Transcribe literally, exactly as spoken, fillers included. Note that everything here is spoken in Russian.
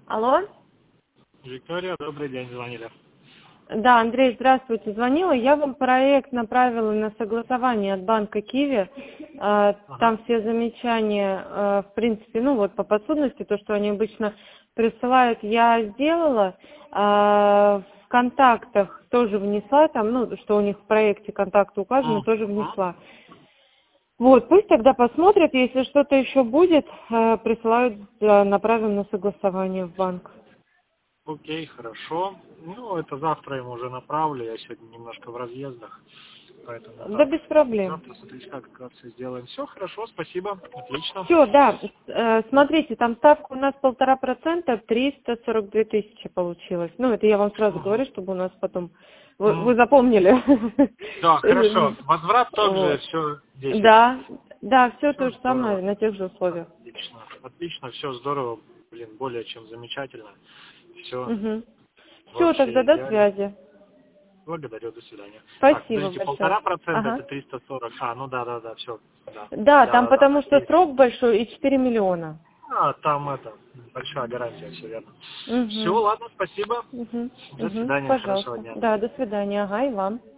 Алло? Виктория, добрый день, звонили. Да, Андрей, здравствуйте. Звонила. Я вам проект направила на согласование от банка Киви. А, Там Ага. все замечания, а, в принципе, ну вот по подсудности, то, что они обычно присылают, я сделала. А, В контактах тоже внесла, там, ну, что у них в проекте контакты указаны, тоже Мгм. внесла. Вот, пусть тогда посмотрят, если что-то еще будет, а, присылают, а, направим на согласование в банк. Окей, хорошо. Ну, это завтра ему уже направлю, я сегодня немножко в разъездах, поэтому Да без завтра. проблем. Завтра, смотрите, как, как все сделаем. Все, хорошо, спасибо, отлично. Все, да. Э, Смотрите, там ставка у нас полтора процента, триста сорок две тысячи получилось. Ну, это я вам сразу Мгм. говорю, чтобы у нас потом вы, вы М. запомнили. Да, Э, хорошо. Возврат тот же, Вот. все десять. Да, да, все Все то же самое здорово. на тех же условиях. Отлично. Отлично, все здорово. Блин, более чем замечательно. Все Угу. Все, тогда вообще до идеально. связи. Благодарю, до свидания. Так, Спасибо подождите, большое. полтора процента Ага. это триста сорок. А, ну да, да, да, все. Да, Да, да, там да, да, потому да. что Есть. срок большой и четыре миллиона. А, там это, большая гарантия, все верно. Все, Угу. ладно, спасибо. Угу. До Угу. свидания, хорошего Пожалуйста. дня. Да, до свидания. Ага, и вам.